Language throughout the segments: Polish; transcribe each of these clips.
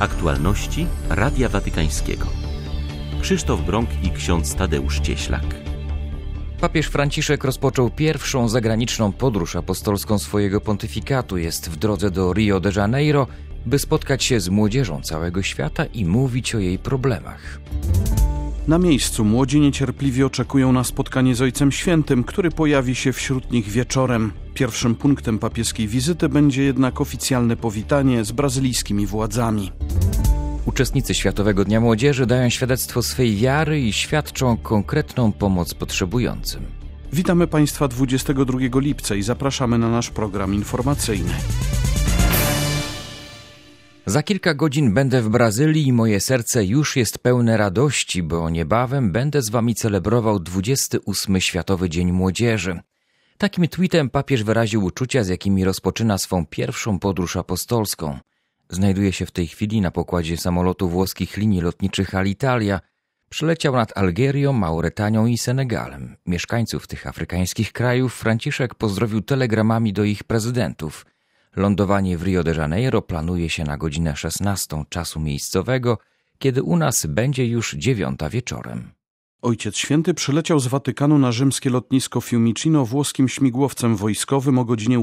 Aktualności Radia Watykańskiego. Krzysztof Brąk i ksiądz Tadeusz Cieślak. Papież Franciszek rozpoczął pierwszą zagraniczną podróż apostolską swojego pontyfikatu. Jest w drodze do Rio de Janeiro, by spotkać się z młodzieżą całego świata i mówić o jej problemach. Na miejscu młodzi niecierpliwie oczekują na spotkanie z Ojcem Świętym, który pojawi się wśród nich wieczorem. Pierwszym punktem papieskiej wizyty będzie jednak oficjalne powitanie z brazylijskimi władzami. Uczestnicy Światowego Dnia Młodzieży dają świadectwo swej wiary i świadczą konkretną pomoc potrzebującym. Witamy Państwa 22 lipca i zapraszamy na nasz program informacyjny. Za kilka godzin będę w Brazylii i moje serce już jest pełne radości, bo niebawem będę z Wami celebrował 28. Światowy Dzień Młodzieży. Takim tweetem papież wyraził uczucia, z jakimi rozpoczyna swą pierwszą podróż apostolską. Znajduje się w tej chwili na pokładzie samolotu włoskich linii lotniczych Alitalia. Przyleciał nad Algierią, Mauretanią i Senegalem. Mieszkańców tych afrykańskich krajów Franciszek pozdrowił telegramami do ich prezydentów. Lądowanie w Rio de Janeiro planuje się na godzinę 16 czasu miejscowego, kiedy u nas będzie już 9 wieczorem. Ojciec Święty przyleciał z Watykanu na rzymskie lotnisko Fiumicino włoskim śmigłowcem wojskowym o godzinie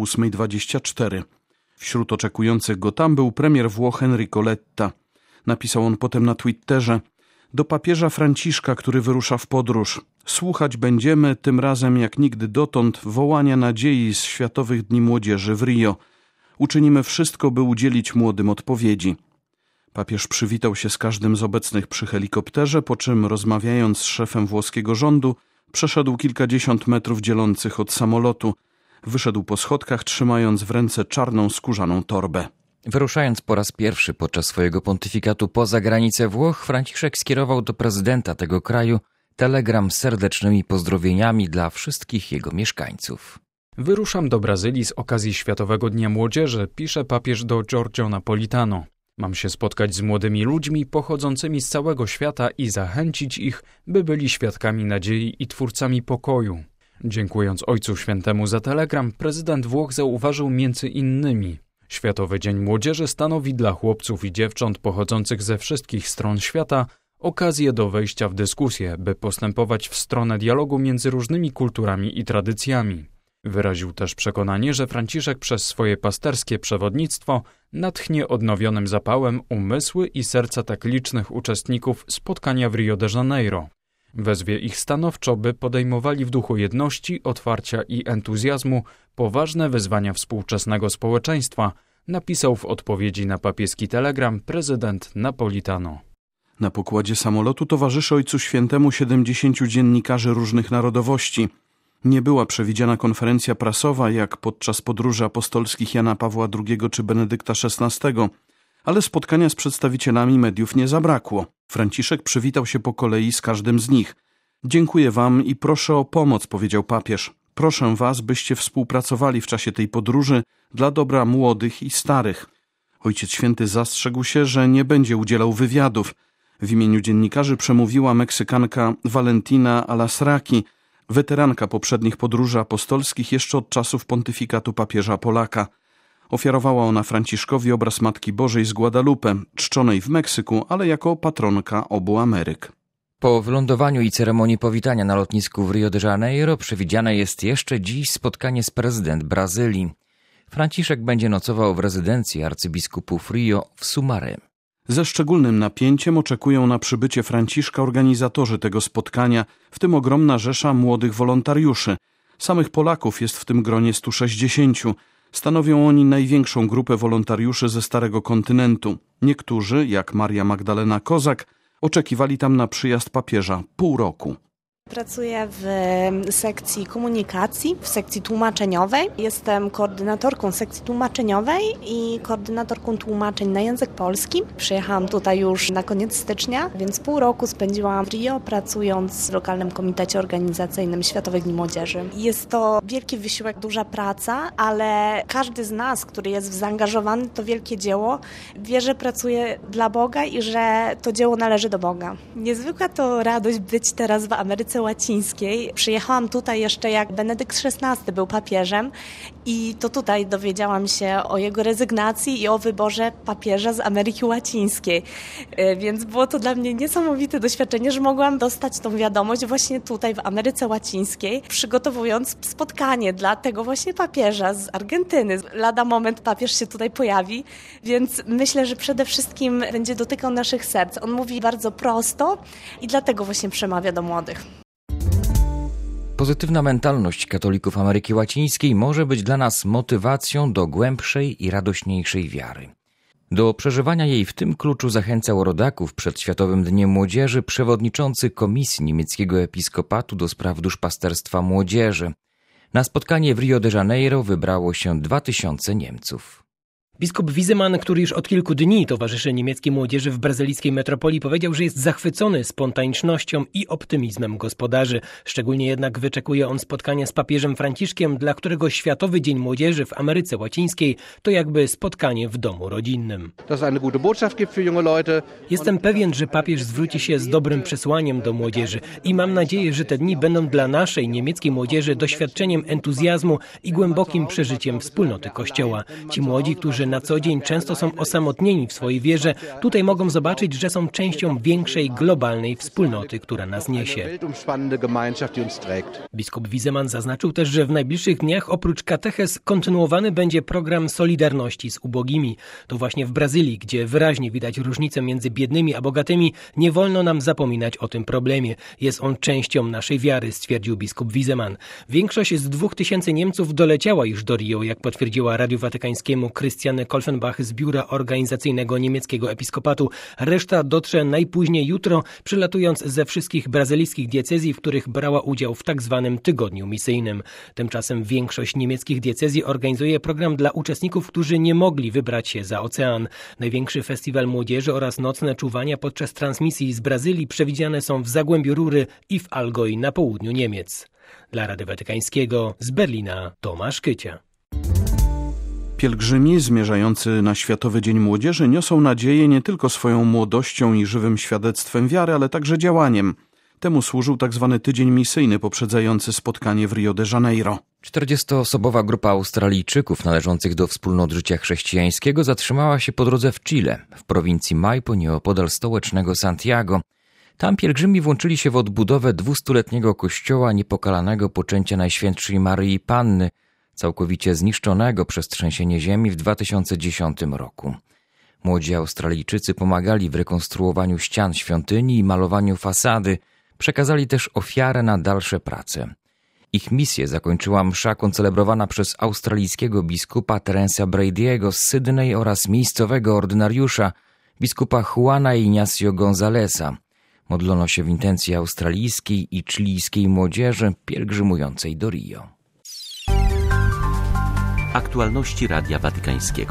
8:24. Wśród oczekujących go tam był premier Włoch Enrico Letta. Napisał on potem na Twitterze: do papieża Franciszka, który wyrusza w podróż. Słuchać będziemy, tym razem jak nigdy dotąd, wołania nadziei z Światowych Dni Młodzieży w Rio. Uczynimy wszystko, by udzielić młodym odpowiedzi. Papież przywitał się z każdym z obecnych przy helikopterze, po czym rozmawiając z szefem włoskiego rządu, przeszedł kilkadziesiąt metrów dzielących od samolotu. Wyszedł po schodkach, trzymając w ręce czarną skórzaną torbę. Wyruszając po raz pierwszy podczas swojego pontyfikatu poza granicę Włoch, Franciszek skierował do prezydenta tego kraju telegram z serdecznymi pozdrowieniami dla wszystkich jego mieszkańców. Wyruszam do Brazylii z okazji Światowego Dnia Młodzieży, pisze papież do Giorgio Napolitano. Mam się spotkać z młodymi ludźmi pochodzącymi z całego świata i zachęcić ich, by byli świadkami nadziei i twórcami pokoju. Dziękując Ojcu Świętemu za telegram, prezydent Włoch zauważył między innymi: Światowy Dzień Młodzieży stanowi dla chłopców i dziewcząt pochodzących ze wszystkich stron świata okazję do wejścia w dyskusję, by postępować w stronę dialogu między różnymi kulturami i tradycjami. Wyraził też przekonanie, że Franciszek przez swoje pasterskie przewodnictwo natchnie odnowionym zapałem umysły i serca tak licznych uczestników spotkania w Rio de Janeiro. Wezwie ich stanowczo, by podejmowali w duchu jedności, otwarcia i entuzjazmu poważne wyzwania współczesnego społeczeństwa, napisał w odpowiedzi na papieski telegram prezydent Napolitano. Na pokładzie samolotu towarzyszy Ojcu Świętemu 70 dziennikarzy różnych narodowości. Nie była przewidziana konferencja prasowa jak podczas podróży apostolskich Jana Pawła II czy Benedykta XVI, ale spotkania z przedstawicielami mediów nie zabrakło. Franciszek przywitał się po kolei z każdym z nich. Dziękuję wam i proszę o pomoc, powiedział papież. Proszę was, byście współpracowali w czasie tej podróży dla dobra młodych i starych. Ojciec Święty zastrzegł się, że nie będzie udzielał wywiadów. W imieniu dziennikarzy przemówiła Meksykanka Valentina Alasraqui, weteranka poprzednich podróży apostolskich jeszcze od czasów pontyfikatu papieża Polaka. Ofiarowała ona Franciszkowi obraz Matki Bożej z Guadalupe, czczonej w Meksyku, ale jako patronka obu Ameryk. Po wylądowaniu i ceremonii powitania na lotnisku w Rio de Janeiro przewidziane jest jeszcze dziś spotkanie z prezydent Brazylii. Franciszek będzie nocował w rezydencji arcybiskupów Rio w Sumaré. Ze szczególnym napięciem oczekują na przybycie Franciszka organizatorzy tego spotkania, w tym ogromna rzesza młodych wolontariuszy. Samych Polaków jest w tym gronie 160. Stanowią oni największą grupę wolontariuszy ze Starego Kontynentu. Niektórzy, jak Maria Magdalena Kozak, oczekiwali tam na przyjazd papieża pół roku. Pracuję w sekcji komunikacji, w sekcji tłumaczeniowej. Jestem koordynatorką sekcji tłumaczeniowej i koordynatorką tłumaczeń na język polski. Przyjechałam tutaj już na koniec stycznia, więc pół roku spędziłam w Rio, pracując w lokalnym komitecie organizacyjnym Światowych Dni Młodzieży. Jest to wielki wysiłek, duża praca, ale każdy z nas, który jest zaangażowany w to wielkie dzieło, wie, że pracuje dla Boga i że to dzieło należy do Boga. Niezwykła to radość być teraz w Ameryce Ameryce Łacińskiej. Przyjechałam tutaj jeszcze jak Benedykt XVI był papieżem i to tutaj dowiedziałam się o jego rezygnacji i o wyborze papieża z Ameryki Łacińskiej. Więc było to dla mnie niesamowite doświadczenie, że mogłam dostać tą wiadomość właśnie tutaj w Ameryce Łacińskiej, przygotowując spotkanie dla tego właśnie papieża z Argentyny. Lada moment papież się tutaj pojawi, więc myślę, że przede wszystkim będzie dotykał naszych serc. On mówi bardzo prosto i dlatego właśnie przemawia do młodych. Pozytywna mentalność katolików Ameryki Łacińskiej może być dla nas motywacją do głębszej i radośniejszej wiary. Do przeżywania jej w tym kluczu zachęcał rodaków przed Światowym Dniem Młodzieży przewodniczący Komisji Niemieckiego Episkopatu do spraw duszpasterstwa młodzieży. Na spotkanie w Rio de Janeiro wybrało się 2000 Niemców. Biskup Wiesemann, który już od kilku dni towarzyszy niemieckiej młodzieży w brazylijskiej metropolii, powiedział, że jest zachwycony spontanicznością i optymizmem gospodarzy. Szczególnie jednak wyczekuje on spotkania z papieżem Franciszkiem, dla którego Światowy Dzień Młodzieży w Ameryce Łacińskiej to jakby spotkanie w domu rodzinnym. Jestem pewien, że papież zwróci się z dobrym przesłaniem do młodzieży i mam nadzieję, że te dni będą dla naszej niemieckiej młodzieży doświadczeniem entuzjazmu i głębokim przeżyciem wspólnoty Kościoła. Ci młodzi, którzy na co dzień często są osamotnieni w swojej wierze, tutaj mogą zobaczyć, że są częścią większej, globalnej wspólnoty, która nas niesie. Biskup Wiesemann zaznaczył też, że w najbliższych dniach oprócz katechez kontynuowany będzie program Solidarności z ubogimi. To właśnie w Brazylii, gdzie wyraźnie widać różnicę między biednymi a bogatymi, nie wolno nam zapominać o tym problemie. Jest on częścią naszej wiary, stwierdził biskup Wiesemann. Większość z 2000 Niemców doleciała już do Rio, jak potwierdziła Radiu Watykańskiemu Christiane Kolfenbach z biura organizacyjnego niemieckiego episkopatu. Reszta dotrze najpóźniej jutro, przylatując ze wszystkich brazylijskich diecezji, w których brała udział w tak zwanym tygodniu misyjnym. Tymczasem większość niemieckich diecezji organizuje program dla uczestników, którzy nie mogli wybrać się za ocean. Największy festiwal młodzieży oraz nocne czuwania podczas transmisji z Brazylii przewidziane są w Zagłębiu Rury i w Allgäu na południu Niemiec. Dla Radia Watykańskiego z Berlina Tomasz Kycia. Pielgrzymi zmierzający na Światowy Dzień Młodzieży niosą nadzieję nie tylko swoją młodością i żywym świadectwem wiary, ale także działaniem. Temu służył tzw. tydzień misyjny poprzedzający spotkanie w Rio de Janeiro. 40-osobowa grupa Australijczyków należących do wspólnot życia chrześcijańskiego zatrzymała się po drodze w Chile, w prowincji Maipo, nieopodal stołecznego Santiago. Tam pielgrzymi włączyli się w odbudowę 200-letniego kościoła niepokalanego poczęcia Najświętszej Maryi Panny, całkowicie zniszczonego przez trzęsienie ziemi w 2010 roku. Młodzi Australijczycy pomagali w rekonstruowaniu ścian świątyni i malowaniu fasady, przekazali też ofiarę na dalsze prace. Ich misję zakończyła msza koncelebrowana przez australijskiego biskupa Terence'a Brady'ego z Sydney oraz miejscowego ordynariusza, biskupa Juana Ignacio Gonzalesa. Modlono się w intencji australijskiej i chilijskiej młodzieży pielgrzymującej do Rio. Aktualności Radia Watykańskiego.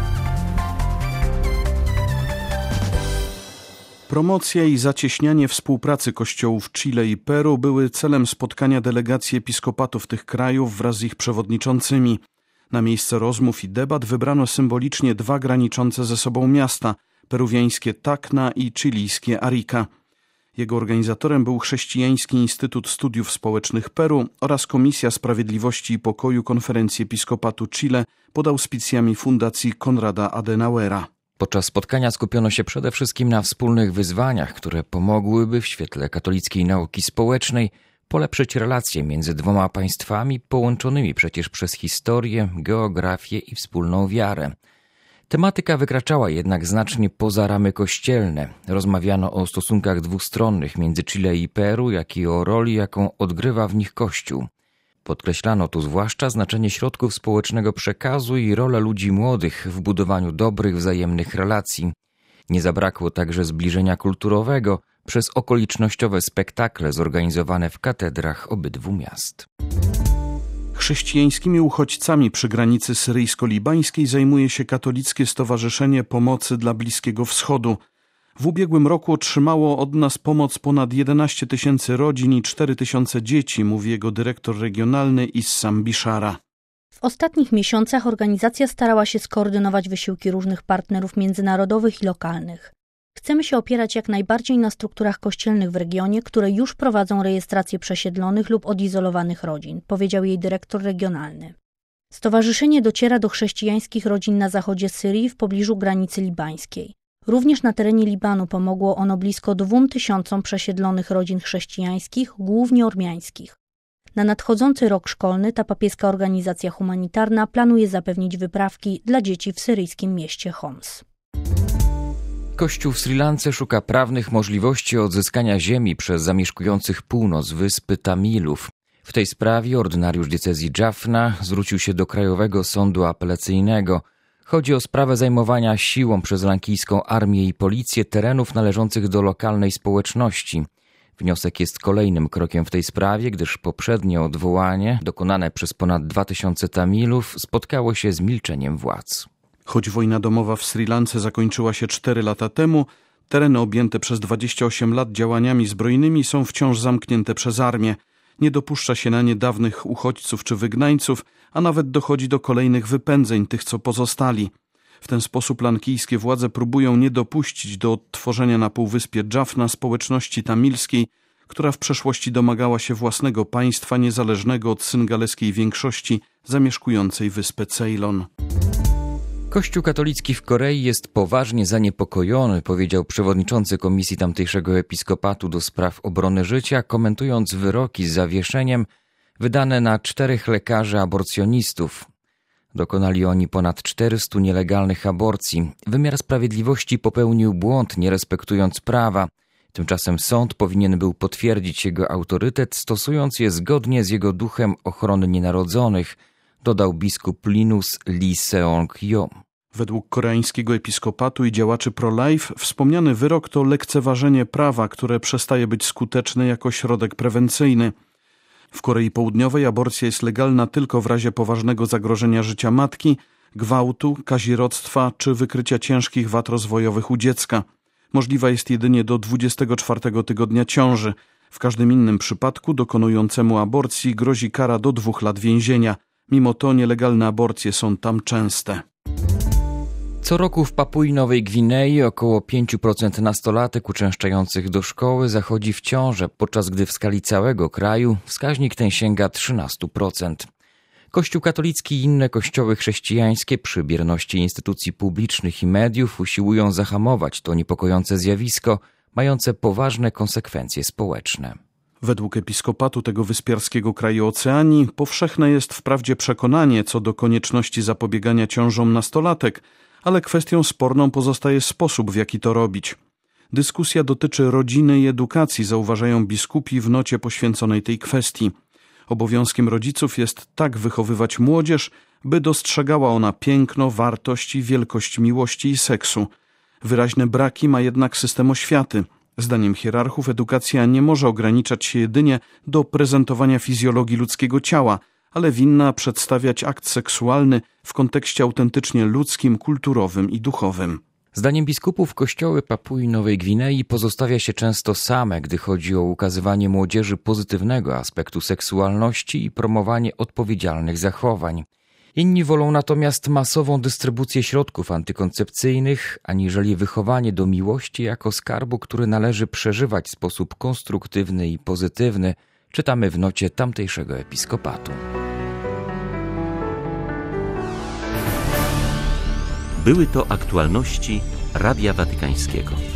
Promocja i zacieśnianie współpracy kościołów Chile i Peru były celem spotkania delegacji episkopatów tych krajów wraz z ich przewodniczącymi. Na miejsce rozmów i debat wybrano symbolicznie dwa graniczące ze sobą miasta, peruwiańskie Tacna i chilijskie Arica. Jego organizatorem był Chrześcijański Instytut Studiów Społecznych Peru oraz Komisja Sprawiedliwości i Pokoju Konferencji Episkopatu Chile pod auspicjami Fundacji Konrada Adenauera. Podczas spotkania skupiono się przede wszystkim na wspólnych wyzwaniach, które pomogłyby w świetle katolickiej nauki społecznej polepszyć relacje między dwoma państwami połączonymi przecież przez historię, geografię i wspólną wiarę. Tematyka wykraczała jednak znacznie poza ramy kościelne. Rozmawiano o stosunkach dwustronnych między Chile i Peru, jak i o roli, jaką odgrywa w nich Kościół. Podkreślano tu zwłaszcza znaczenie środków społecznego przekazu i rolę ludzi młodych w budowaniu dobrych, wzajemnych relacji. Nie zabrakło także zbliżenia kulturowego przez okolicznościowe spektakle zorganizowane w katedrach obydwu miast. Chrześcijańskimi uchodźcami przy granicy syryjsko-libańskiej zajmuje się Katolickie Stowarzyszenie Pomocy dla Bliskiego Wschodu. W ubiegłym roku otrzymało od nas pomoc ponad 11 000 rodzin i 4 000 dzieci, mówi jego dyrektor regionalny Issam Bishara. W ostatnich miesiącach organizacja starała się skoordynować wysiłki różnych partnerów międzynarodowych i lokalnych. Chcemy się opierać jak najbardziej na strukturach kościelnych w regionie, które już prowadzą rejestrację przesiedlonych lub odizolowanych rodzin, powiedział jej dyrektor regionalny. Stowarzyszenie dociera do chrześcijańskich rodzin na zachodzie Syrii w pobliżu granicy libańskiej. Również na terenie Libanu pomogło ono blisko 2000 przesiedlonych rodzin chrześcijańskich, głównie ormiańskich. Na nadchodzący rok szkolny ta papieska organizacja humanitarna planuje zapewnić wyprawki dla dzieci w syryjskim mieście Homs. Kościół w Sri Lance szuka prawnych możliwości odzyskania ziemi przez zamieszkujących północ wyspy Tamilów. W tej sprawie ordynariusz diecezji Jaffna zwrócił się do Krajowego Sądu Apelacyjnego. Chodzi o sprawę zajmowania siłą przez lankijską armię i policję terenów należących do lokalnej społeczności. Wniosek jest kolejnym krokiem w tej sprawie, gdyż poprzednie odwołanie, dokonane przez ponad 2000 Tamilów, spotkało się z milczeniem władz. Choć wojna domowa w Sri Lance zakończyła się 4 lata temu, tereny objęte przez 28 lat działaniami zbrojnymi są wciąż zamknięte przez armię. Nie dopuszcza się na nie dawnych uchodźców czy wygnańców, a nawet dochodzi do kolejnych wypędzeń tych, co pozostali. W ten sposób lankijskie władze próbują nie dopuścić do odtworzenia na półwyspie Jaffna społeczności tamilskiej, która w przeszłości domagała się własnego państwa niezależnego od syngaleskiej większości zamieszkującej wyspę Ceylon. Kościół katolicki w Korei jest poważnie zaniepokojony, powiedział przewodniczący komisji tamtejszego episkopatu do spraw obrony życia, komentując wyroki z zawieszeniem wydane na 4 lekarzy aborcjonistów. Dokonali oni ponad 400 nielegalnych aborcji. Wymiar sprawiedliwości popełnił błąd, nie respektując prawa. Tymczasem sąd powinien był potwierdzić jego autorytet, stosując je zgodnie z jego duchem ochrony nienarodzonych, dodał biskup Linus Lee Seong-yo. Według koreańskiego episkopatu i działaczy pro-life wspomniany wyrok to lekceważenie prawa, które przestaje być skuteczne jako środek prewencyjny. W Korei Południowej aborcja jest legalna tylko w razie poważnego zagrożenia życia matki, gwałtu, kazirodztwa czy wykrycia ciężkich wad rozwojowych u dziecka. Możliwa jest jedynie do 24 tygodnia ciąży. W każdym innym przypadku dokonującemu aborcji grozi kara do 2 lat więzienia. Mimo to nielegalne aborcje są tam częste. Co roku w Papui Nowej Gwinei około 5% nastolatek uczęszczających do szkoły zachodzi w ciążę, podczas gdy w skali całego kraju wskaźnik ten sięga 13%. Kościół katolicki i inne kościoły chrześcijańskie przy bierności instytucji publicznych i mediów usiłują zahamować to niepokojące zjawisko, mające poważne konsekwencje społeczne. Według episkopatu tego wyspiarskiego kraju Oceanii powszechne jest wprawdzie przekonanie co do konieczności zapobiegania ciążom nastolatek, ale kwestią sporną pozostaje sposób, w jaki to robić. Dyskusja dotyczy rodziny i edukacji, zauważają biskupi w nocie poświęconej tej kwestii. Obowiązkiem rodziców jest tak wychowywać młodzież, by dostrzegała ona piękno, wartość i wielkość miłości i seksu. Wyraźne braki ma jednak system oświaty. Zdaniem hierarchów edukacja nie może ograniczać się jedynie do prezentowania fizjologii ludzkiego ciała, ale winna przedstawiać akt seksualny w kontekście autentycznie ludzkim, kulturowym i duchowym. Zdaniem biskupów kościoły Papui Nowej Gwinei pozostawia się często same, gdy chodzi o ukazywanie młodzieży pozytywnego aspektu seksualności i promowanie odpowiedzialnych zachowań. Inni wolą natomiast masową dystrybucję środków antykoncepcyjnych, aniżeli wychowanie do miłości jako skarbu, który należy przeżywać w sposób konstruktywny i pozytywny, czytamy w nocie tamtejszego episkopatu. Były to aktualności Radia Watykańskiego.